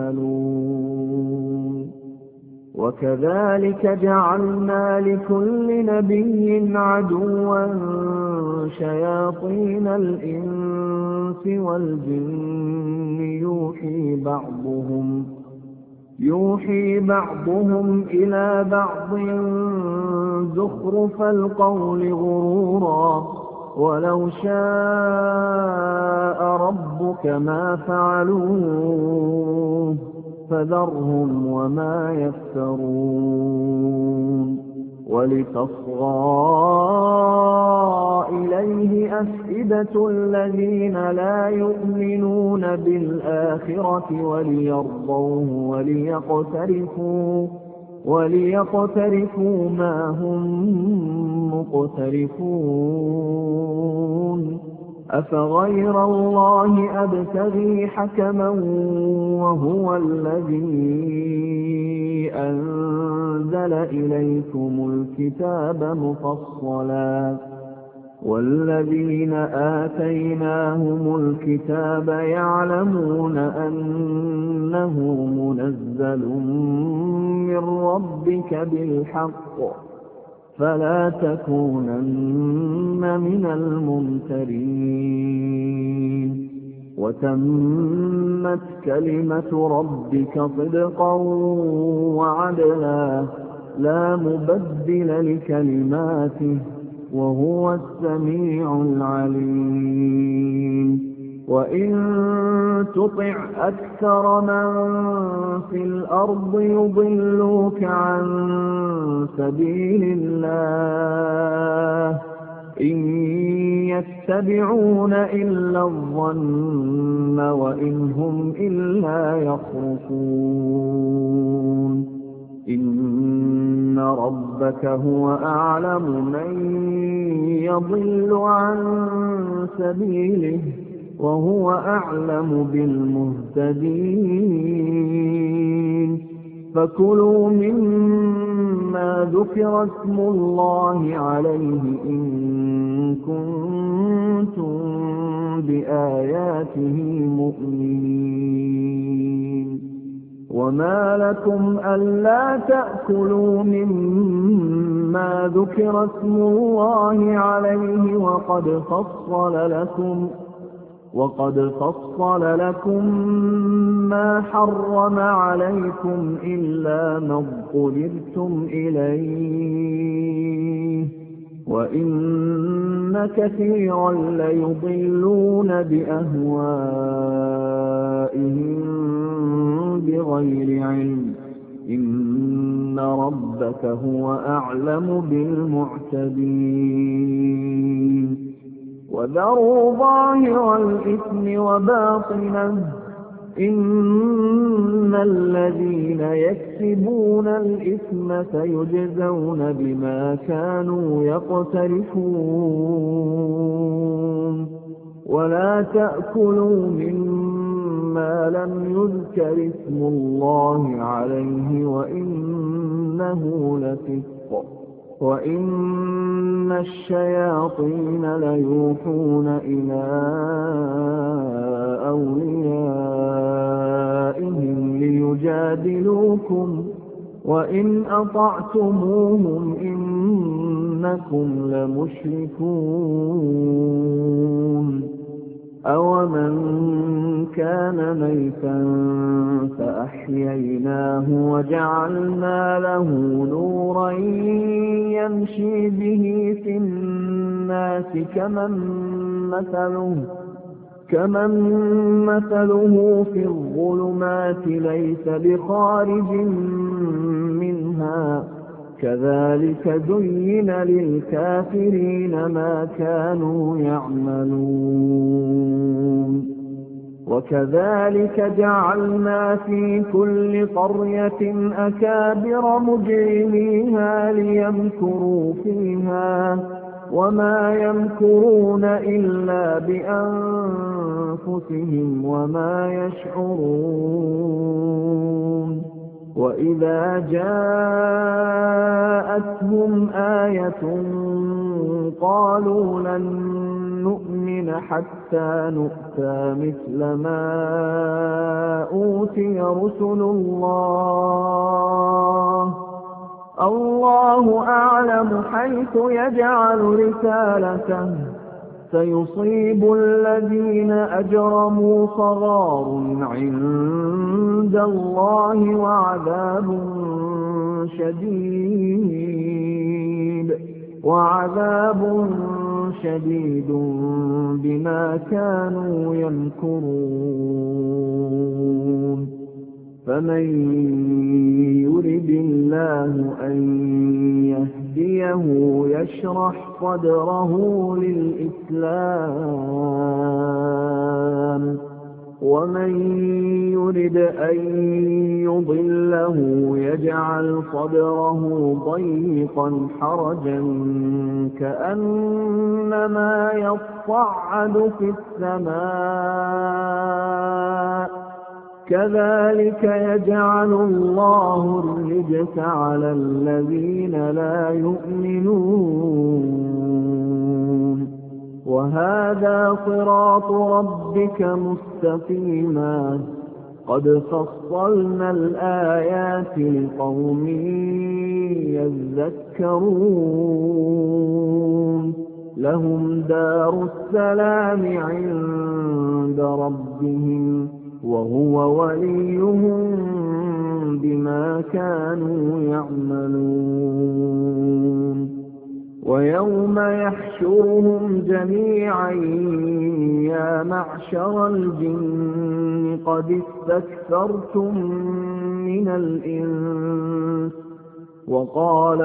يجهلون وكذلك جعلنا لكل نبي عدوا شياطين الإنس والجن يوحي بعضهم يوحي بعضهم إلى بعض زخرف القول غرورا ولو شاء ربك ما فعلوه فذرهم وما يفترون ولتصغى إليه أفئدة الذين لا يؤمنون بالآخرة وليرضوه وليقترفوا وليقترفوا ما هم مقترفون أفغير الله أبتغي حكما وهو الذي أنزل إليكم الكتاب مفصلا والذين آتيناهم الكتاب يعلمون أنه منزل من ربك بالحق فلا تكونن من الممترين وتمت كلمة ربك صدقا وعدلا لا مبدل لكلماته وهو السميع العليم وإن تطع أكثر من في الأرض يضلوك عن سبيل الله إن يتبعون إلا الظن وإن هم إلا يخرصون إن ربك هو أعلم من يضل عن سبيله وهو أعلم بالمهتدين فكلوا مما ذكر اسم الله عليه إن كنتم بآياته مؤمنين وما لكم ألا تأكلوا مما ذكر اسم الله عليه وقد فصل لكم وقد فصل لكم ما حرم عليكم إلا ما اضطررتم إليه وإن كثيرا ليضلون بأهوائهم بغير علم إن ربك هو أعلم بالمعتدين وذروا ظاهر الإثم وباطنه إن الذين يكسبون الإثم سيجزون بما كانوا يقترفون ولا تأكلوا مما لم يذكر اسم الله عليه وإنه لفسق وإن الشياطين ليوحون إلى أوليائهم ليجادلوكم وإن أطعتموهم إنكم لمشركون أَوَمَنْ كَانَ مَيْتًا فَأَحْيَيْنَاهُ وَجَعَلْنَا لَهُ نُورًا يَمْشِي بِهِ فِي النَّاسِ كَمَنْ مَثَلُهُ كَمَنْ مَثَلُهُ فِي الظُّلُمَاتِ لَيْسَ بِخَارِجٍ مِنْهَا كَذَلِكَ زُيِّنَ لِلْكَافِرِينَ مَا كَانُوا يَعْمَلُونَ وَكَذَلِكَ جَعَلْنَا فِي كُلِّ قَرْيَةٍ أَكَابِرَ مُجْرِمِيهَا لِيَمْكُرُوا فِيهَا وَمَا يَمْكُرُونَ إِلَّا بِأَنفُسِهِمْ وَمَا يَشْعُرُونَ وَإِذَا جَاءَتْهُمْ آيَةٌ قَالُوا لَن نُّؤْمِنَ حَتَّىٰ نُؤْتَىٰ مِثْلَ مَا أُوتِيَ رُسُلُ اللَّهِ اللَّهُ أَعْلَمُ حَيْثُ يَجْعَلُ رِسَالَتَهُ سيصيب الذين أجرموا صغار عند الله وعذاب شديد وعذاب شديد بما كانوا يمكرون فمن يرد الله أن يهديه يشرح صدره للإسلام ومن يرد أن يضله يجعل صدره ضيقا حرجا كأنما يصعد في السماء كذلك يجعل الله الرجس على الذين لا يؤمنون وهذا صراط ربك مستقيما قد فصلنا الآيات لقوم يذكرون لهم دار السلام عند ربهم وهو وليهم بما كانوا يعملون ويوم يحشرهم جميعا يا معشر الجن قد استكثرتم من الإنس وقال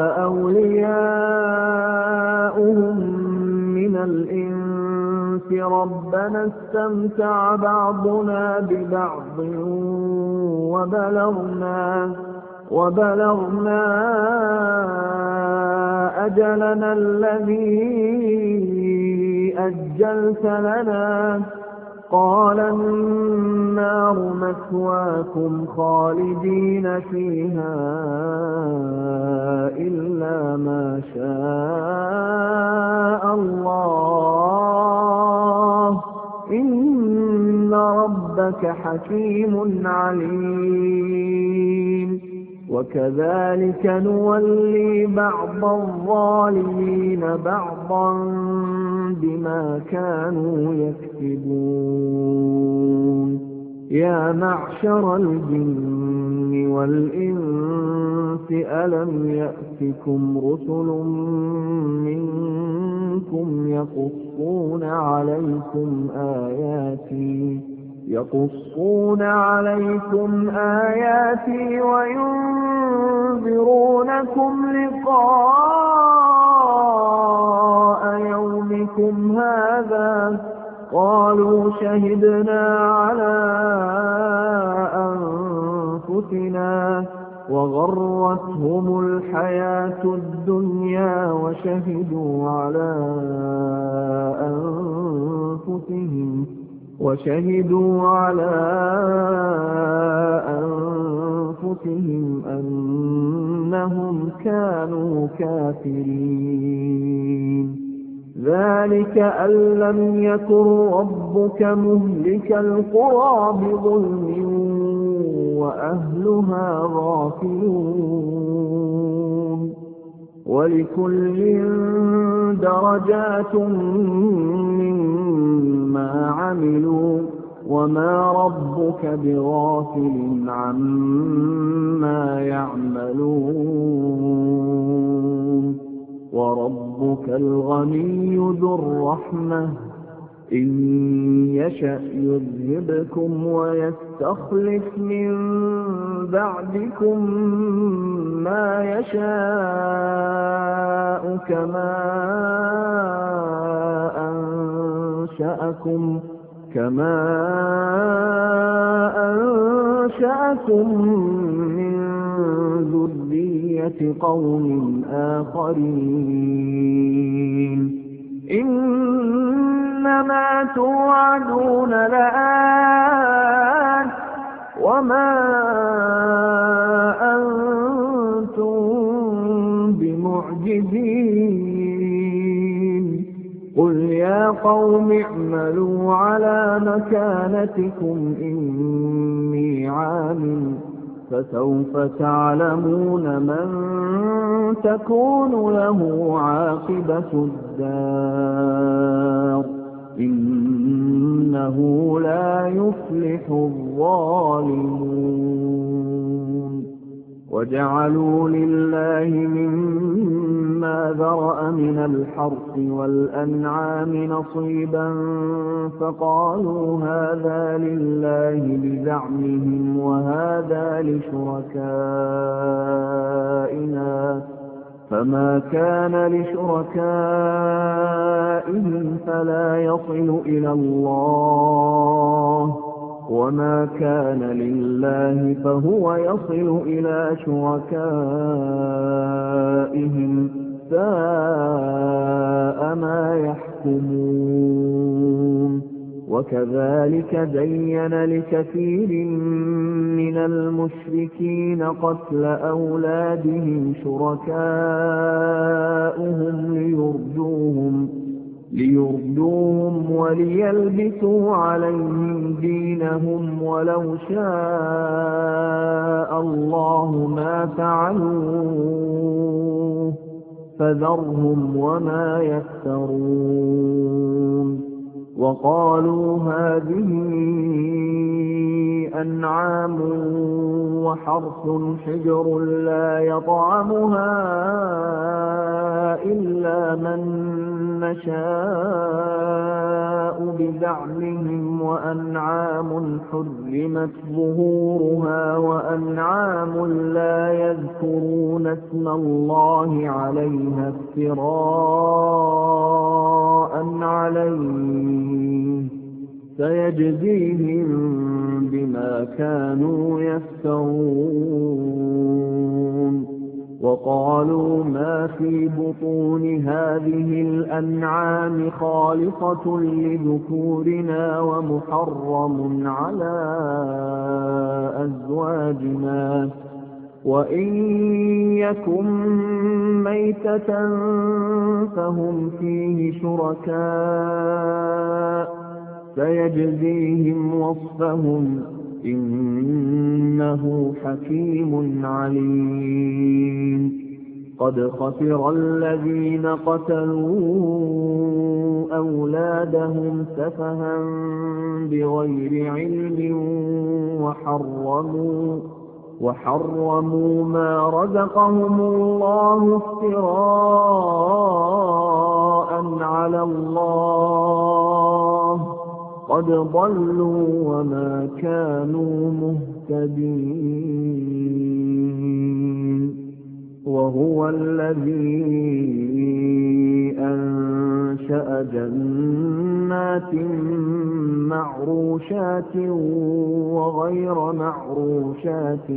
أولياؤهم من الإنس ربنا استمتع بعضنا ببعض وبلغنا وبلغنا أجلنا الذي أجلت لنا قال النار مثواكم خالدين فيها إلا ما شاء الله إن ربك حكيم عليم وكذلك نولي بعض الظالمين بعضا بما كانوا يكسبون يا معشر الجن والإنس ألم يأتكم رسل منكم يقصون عليكم آياتي يقصون عليكم آياتي وينذرونكم لقاء يومكم هذا قالوا شهدنا على أنفسنا وغرتهم الحياة الدنيا وشهدوا على أنفسهم وشهدوا على أنفسهم أنهم كانوا كافرين ذلك أن لم يكن ربك مهلك القرى بظلم وأهلها غافلون ولكل درجات مما عملوا وما ربك بغافل عما يعملون وربك الغني ذو الرحمة إن يشأ يذهبكم ويستخلف من بعدكم ما يشاء كما أنشأكم كما أنشأكم من ذرية قوم آخرين إنما توعدون لآت وما أنتم بمعجزين قل يا قوم اعملوا على مكانتكم إني عامل فسوف تعلمون من تكون له عاقبة الدار إنه لا يفلح الظالمون وجعلوا لله مما ذرأ من الحرث والأنعام نصيبا فقالوا هذا لله بزعمهم وهذا لشركائنا فما كان لشركائهم فلا يصل إلى الله وما كان لله فهو يصل إلى شركائهم ساء ما يحكمون وكذلك زين لكثير من المشركين قتل أولادهم شركاؤهم ليردوهم ليردوهم وليلبسوا عليهم دينهم ولو شاء الله ما فعلوه فذرهم وما يفترون وقالوا هذه أنعام وحرث حجر لا يطعمها إلا من نشاء بزعمهم وأنعام حرمت ظهورها وأنعام لا يذكرون اسم الله عليها افتراء عليه سيجزيهم بما كانوا يفترون وقالوا ما في بطون هذه الأنعام خالصة لذكورنا ومحرم على أزواجنا وإن يكن ميتة فهم فيه شركاء سيجزيهم وصفهم إنه حكيم عليم قد خسر الذين قتلوا أولادهم سفها بغير علم وحرموا وحرموا ما رزقهم الله افتراء على الله قد ضلوا وما كانوا مهتدين وهو الذي أنشأ جنات جنات معروشات وغير معروشات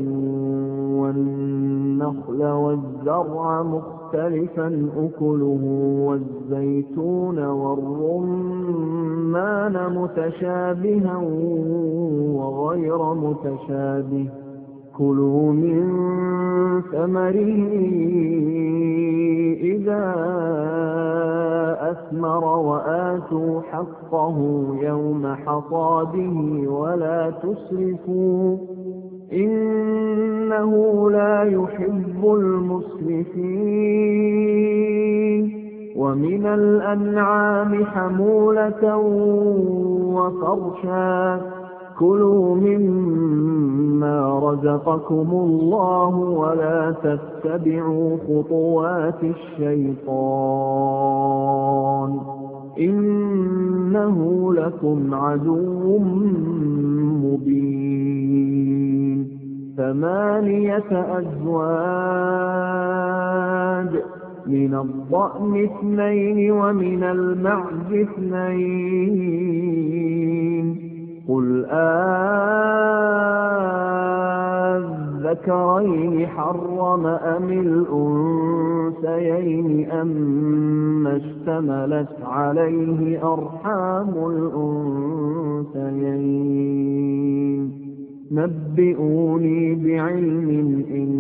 والنخل والزرع مختلفا أكله والزيتون والرمان متشابها وغير متشابه كلوا من ثمره إذا أثمر وآتوا حقه يوم حصاده ولا تسرفوا إنه لا يحب المسرفين ومن الأنعام حمولة وفرشا كلوا مما رزقكم الله ولا تتبعوا خطوات الشيطان إنه لكم عدو مبين ثمانية أزواج من الضأن اثنين ومن المعز اثنين قل أذكرين حرم أم الأنثيين أما اشتملت عليه أرحام الأنثيين نبئوني بعلم إن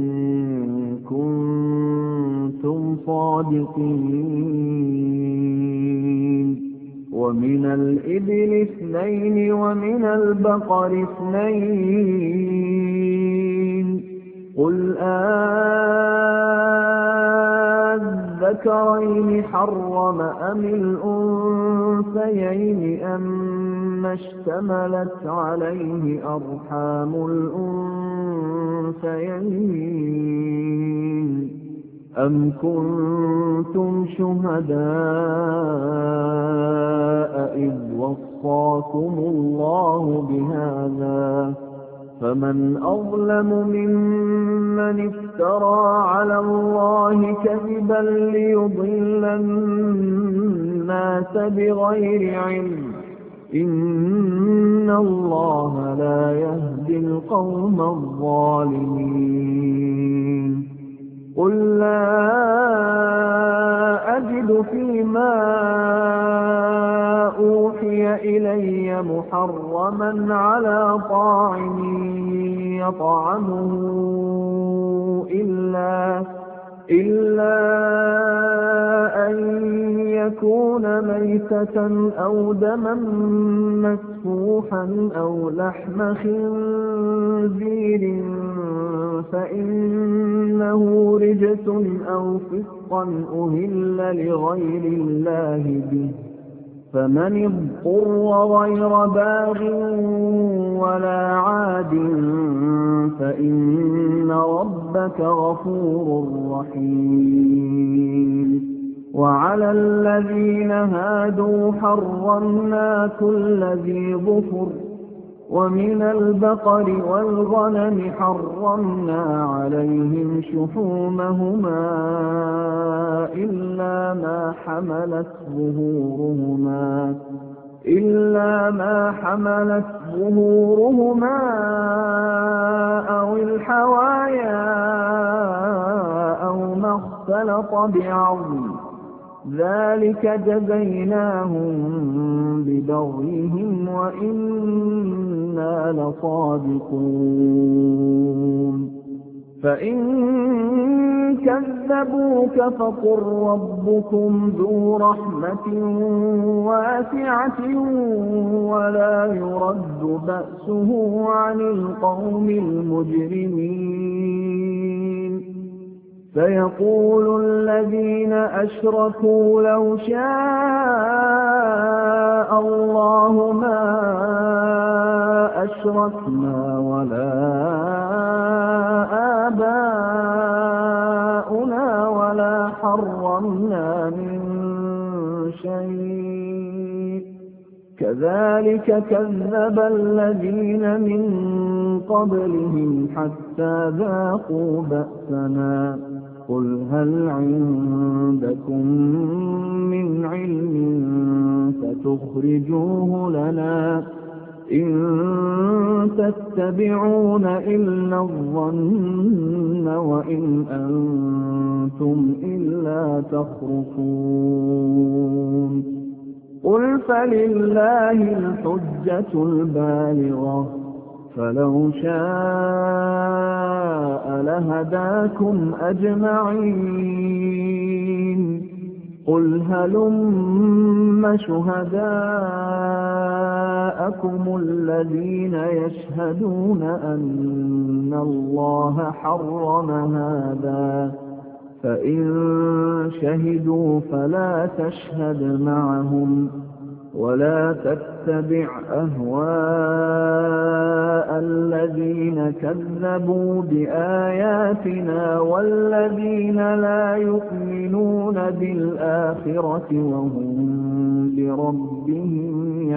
كنتم صادقين ومن الإبل اثنين ومن البقر اثنين قل أذكرين حرم أم الأنثيين أما اشتملت عليه أرحام الأنثيين أم كنتم شهداء إذ وصاكم الله بهذا فمن أظلم ممن افترى على الله كذبا ليضل الناس بغير علم إن الله لا يهدي القوم الظالمين قل لا أجد فيما أوحي إلي محرما على طاعم يطعمه إلا إلا أن يكون ميتة أو دما مسفوحا أو لحم خنزير فإنه رجس أو فسقا أهل لغير الله به فمن اضطر غير باغ ولا عاد فإن ربك غفور رحيم وعلى الذين هادوا حرمنا كل ذي ظفر ومن البقر والغنم حرمنا عليهم شحومهما إلا ما حملت ظهورهما إلا ما حملت ظهورهما أو الحوايا أو ما اختلط بعظم ذلك جزيناهم ببغيهم وإنا لصادقون فإن كذبوك فقل ربكم ذو رحمة واسعة ولا يرد بأسه عن القوم المجرمين سيقول الذين أشركوا لو شاء الله ما أشركنا ولا آباؤنا ولا حرمنا من شيء كذلك كذب الذين من قبلهم حتى ذاقوا بأسنا قل هل عندكم من علم تخرجوه لنا إن تتبعون إلا الظن وإن أنتم إلا تخرصون قل فلله الحجة البالغة فلو شاء لهداكم أجمعين قل هلم شهداءكم الذين يشهدون أن الله حرم هذا فإن شهدوا فلا تشهد معهم ولا تتبع أهواء الذين كذبوا بآياتنا والذين لا يؤمنون بالآخرة وهم بربهم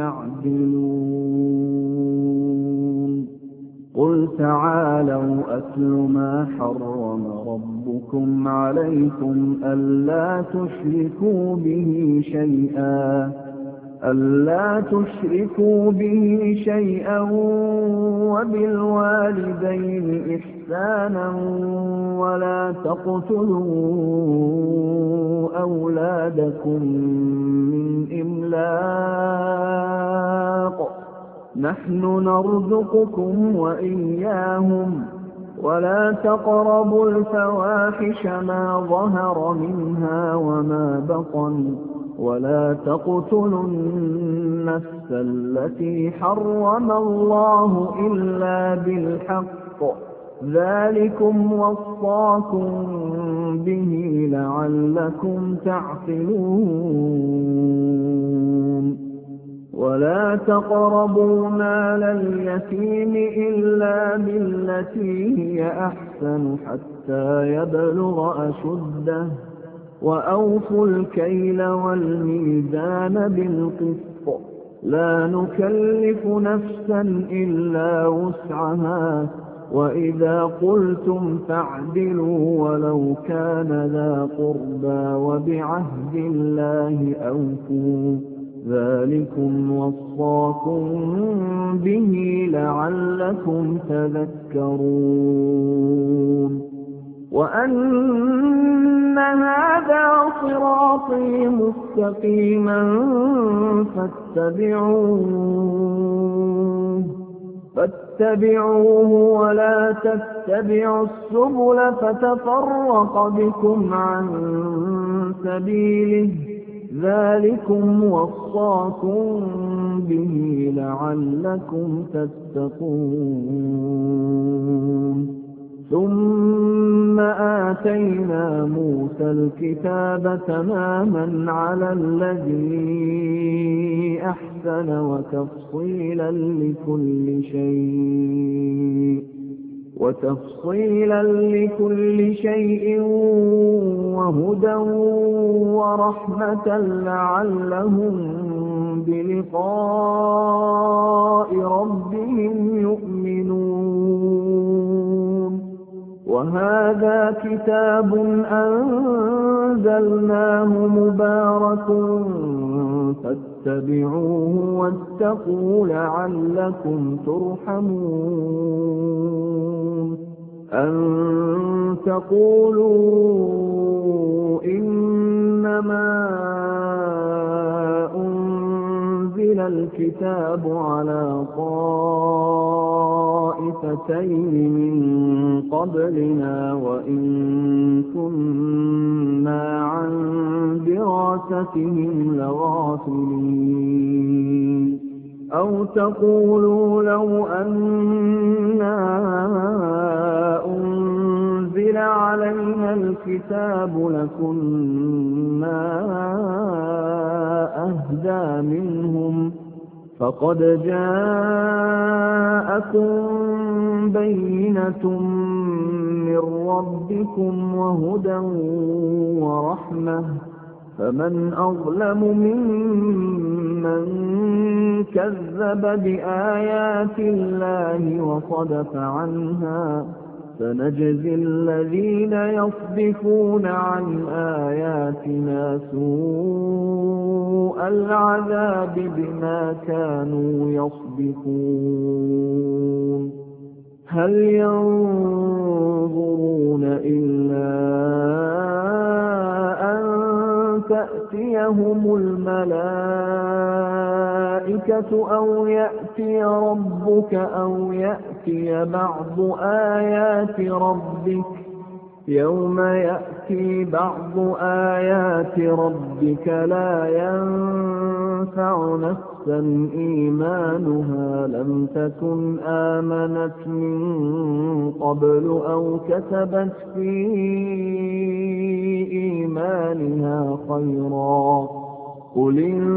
يعدلون قل تعالوا أتل ما حرم ربكم عليكم ألا تشركوا به شيئا ألا تشركوا به شيئا وبالوالدين إحسانا ولا تقتلوا أولادكم من إملاق نحن نرزقكم وإياهم ولا تقربوا الفواحش ما ظهر منها وما بطن ولا تقتلوا النفس التي حرم الله إلا بالحق ذلكم وصاكم به لعلكم تعقلون ولا تقربوا مال اليتيم إلا بالتي هي أحسن حتى يبلغ أشده وأوفوا الكيل والميزان بالقسط لا نكلف نفسا إلا وسعها وإذا قلتم فاعدلوا ولو كان ذا قربى وبعهد الله أوفوا ذلكم وصاكم به لعلكم تذكرون وأن هذا صراطي مستقيما فاتبعوه فاتبعوه ولا تتبعوا السبل فتفرق بكم عن سبيله ذلكم وصاكم به لعلكم تتقون ثم آتينا موسى الكتاب تماما على الذي أحسن وتفصيلا لكل شيء وتفصيلا لكل شيء وهدى ورحمة لعلهم بلقاء ربهم يؤمنون وهذا كتاب أنزلناه مبارك فاتبعوه واتقوا لعلكم ترحمون أن تقولوا إنما أنزل الكتاب على طائفتين من قبلنا وإن كنا عن دراستهم لغافلين أو تقولوا لو أنا أنزل علينا الكتاب لكنا أهدى منهم فقد جاءكم بينة من ربكم وهدى ورحمة فمن أظلم ممن كذب بآيات الله وصدف عنها سنجزي الذين يصدفون عن آياتنا سوء سُوءَ الْعَذَابِ بِمَا كَانُوا يَصْدِفُونَ هَلْ يَنظُرُونَ إِلَّا أَن تَأْتِيَهُمُ الْمَلَائِكَةُ أَوْ يَأْتِيَ رَبُّكَ أَوْ يَأْتِيَ بَعْضُ آيَاتِ رَبِّكَ يَوْمَ يَأْتِي بَعْضُ آيَاتِ رَبِّكَ لَا يَنفَعُ نَفْسًا إِيمَانُهَا لَمْ تَكُنْ آمَنَتْ مِن قَبْلُ أَوْ كَسَبَتْ فِي إِيمَانِهَا خَيْرًا قُلِ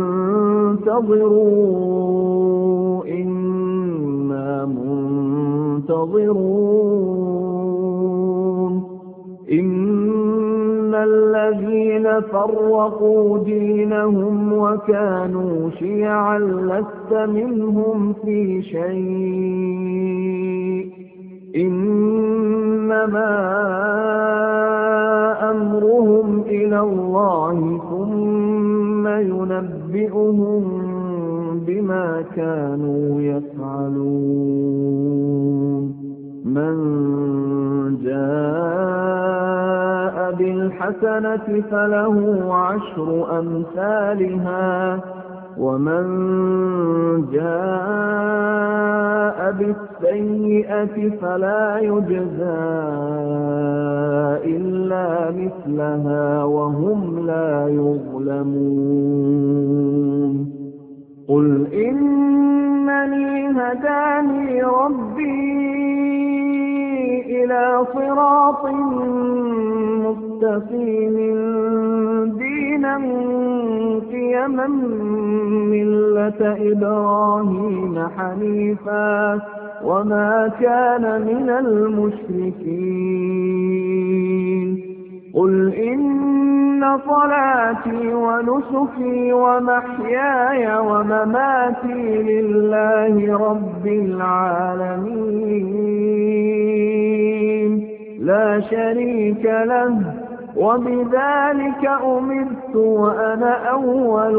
انتَظِرُوا إِنَّا مُنتَظِرُونَ إِنَّ الَّذِينَ فَرَّقُوا دِينَهُمْ وَكَانُوا شِيَعًا لَّسْتَ مِنْهُمْ فِي شَيْءٍ إِنَّمَا أَمْرُهُمْ إِلَى اللَّهِ ثُمَّ يُنَبِّئُهُم بِمَا كَانُوا يَفْعَلُونَ مَن جَاءَ بِالْحَسَنَةِ فَلَهُ عَشْرُ أَمْثَالِهَا وَمَن جَاءَ بِالسَّيِّئَةِ فَلَا يُجْزَىٰ إِلَّا مِثْلَهَا وَهُمْ لَا يُظْلَمُونَ قُلْ إِنَّنِي هَدَانِي رَبِّي إِلَىٰ صِرَاطٍ مُّسْتَقِيمٍ دِينًا قِيَمًا مِّلَّةَ إِبْرَاهِيمَ حَنِيفًا وَمَا كَانَ مِنَ الْمُشْرِكِينَ قُلْ إِنَّ صَلَاتِي وَنُسُكِي وَمَحْيَايَ وَمَمَاتِي لِلَّهِ رَبِّ الْعَالَمِينَ لَا شَرِيكَ لَهُ وَبِذَٰلِكَ أُمِرْتُ وَأَنَا أَوَّلُ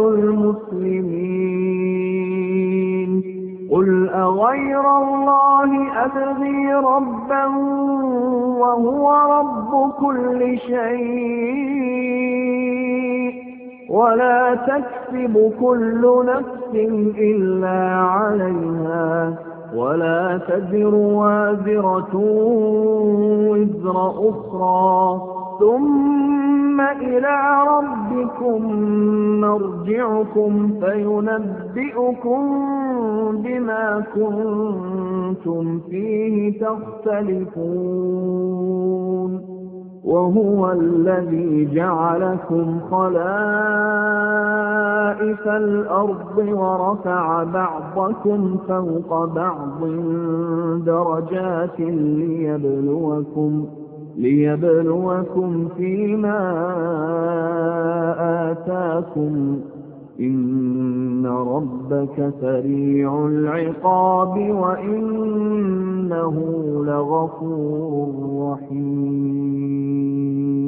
الْمُسْلِمِينَ قُلْ أَغَيْرَ اللَّهِ أَبْغِي رَبًّا وَهُوَ رَبُّ كُلِّ شَيْءٍ وَلَا تَكْسِبُ كُلُّ نَفْسٍ إِلَّا عَلَيْهَا وَلَا تَزِرُ وَازِرَةٌ وِزْرَ أُخْرَىٰ ثُمَّ إِلَىٰ رَبِّكُم مَّرْجِعُكُمْ فَيُنَبِّئُكُم بِمَا كُنتُمْ فِيهِ تَخْتَلِفُونَ وَهُوَ الَّذِي جَعَلَكُمْ خَلَائِفَ الْأَرْضِ وَرَفَعَ بَعْضَكُمْ فَوْقَ بَعْضٍ دَرَجَاتٍ لِّيَبْلُوَكُمْ لِيَبْلُوَكُمْ فِيمَا آتَاكُمْ إِنَّ رَبَّكَ سَرِيعُ الْعِقَابِ وَإِنَّهُ لَغَفُورٌ رَّحِيمٌ